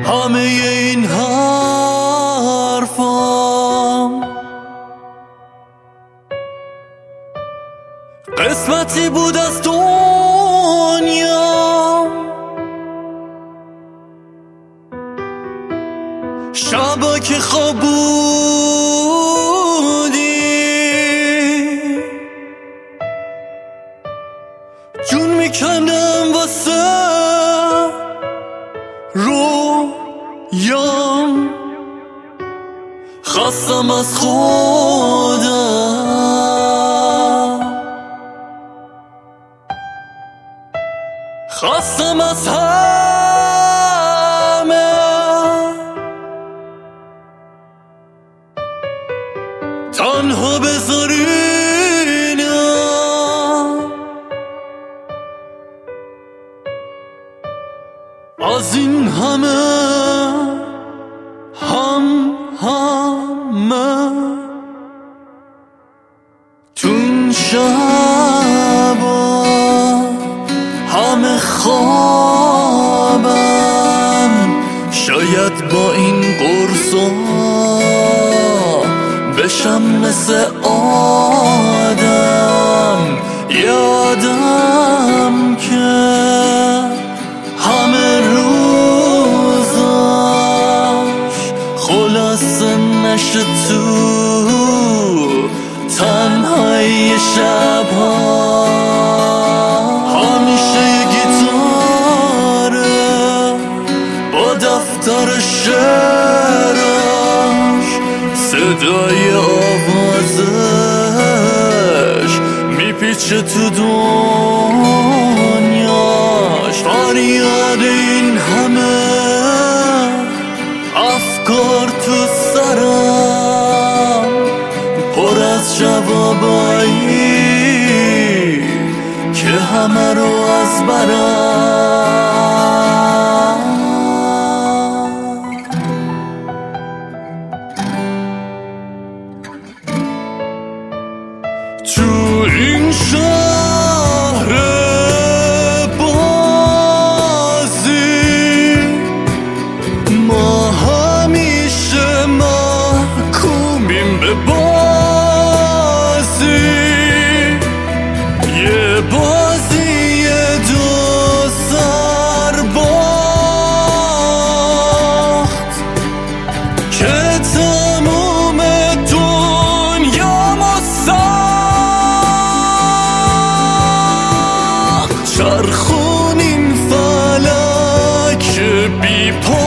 همه این حرفام قسمتی بود از دنیا، شبا که خواب بودی جون میکندم واسه رویام، خستم از خودم، خستم از همه، تنها بذارینم از این همه همه تون شبا همه خوابم، شاید با این قرصا بشم مثل آدم، یادم که همه روزاش خلاصه نشه تو تنهایی شبها، همیشه یه گیتاره با دفتر شعراش، صدای آوازش میپیچه تو دنیاش، فریاد این همه افکار تو سرم، پر از جوابایی که همه رو از برم. تو این شهر بازی ما همیشه محکومیم به بازی، یه بازی دو سر باخت که تموم دنیا چرخونیم فلک بی